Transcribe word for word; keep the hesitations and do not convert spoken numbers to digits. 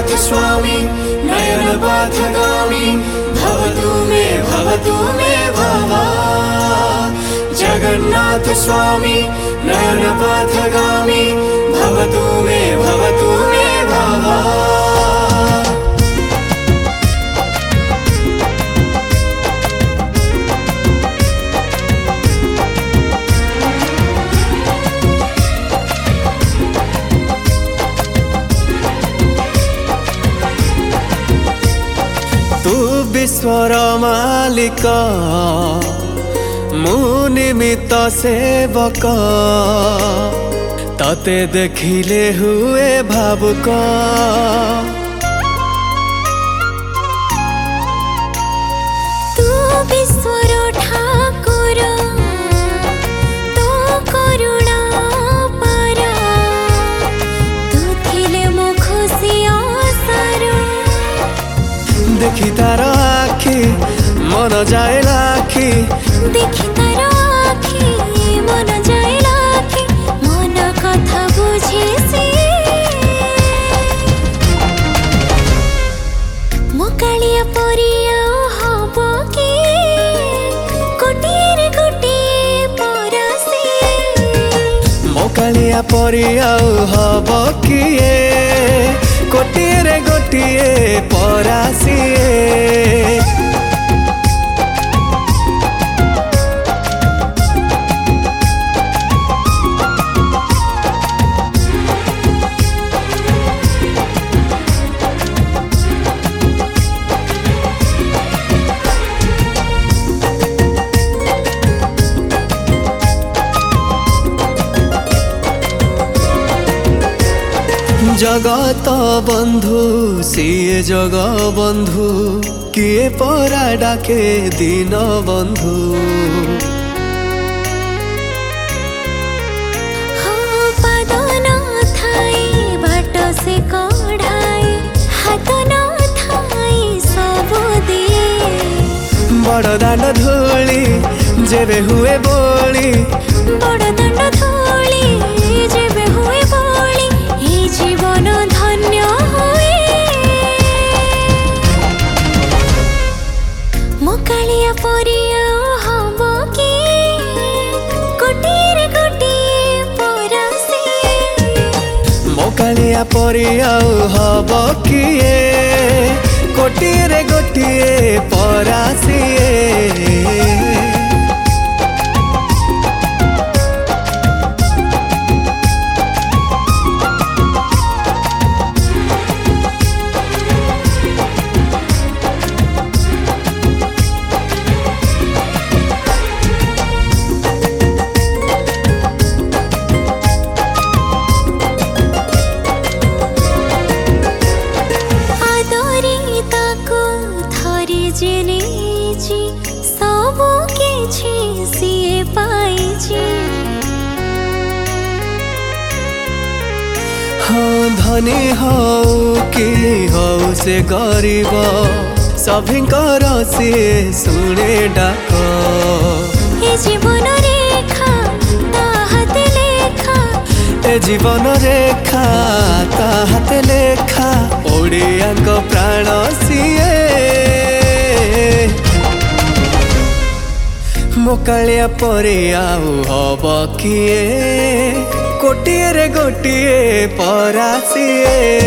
जगन्नाथ स्वामी नयन पथगामी भवतु मे भवतु मे भवा। जगन्नाथ स्वामी नयन पथगामी भवतु मे भवतु मे भवा। तू विश्वर मालिक मु निमित्त सेवक तते देखिले हुए भावुक। तू विश्वर ठाकुर तो करुणा पार तू थिले मो खुशी आसर। देखी तार आखि मन जाए लाखि देखी तार आखि मन जाए लाखि मन कथा बुझे से। मो कालिया परिया हब कि गोटिए गोटिए परसे। मो कालिया परिया हब किए गोटिए गोटिए परासिए। जगत बंधु सीए जग बंधु किए परा डाके दीन बंधु। हाँ पाद न थाई बाट से कढ़ाई हाथ न थाई सब दिए। बड़ दांड धूली जेबे हुए बोली बड़ दांड धूली जेबे हुए बोली ए जीवन धन्य हुए। मो कालिया परिया हब कि गोटिए गोटिए परसे। मो कालिया परिया हब किए गोटिए गोटिए परासिए। सबो किछि सिए पाइछि। हाँ धनी हो कि हो से गरीब सभिंकर सिए शुणे डाक। ए जीवन रेखा ता हाथ लेखा ए जीवन रेखा ता हाथ लेखा ओडिया को प्राण सिए। मो कालिया परिया हब किए गोटिए गोटिए परासिए।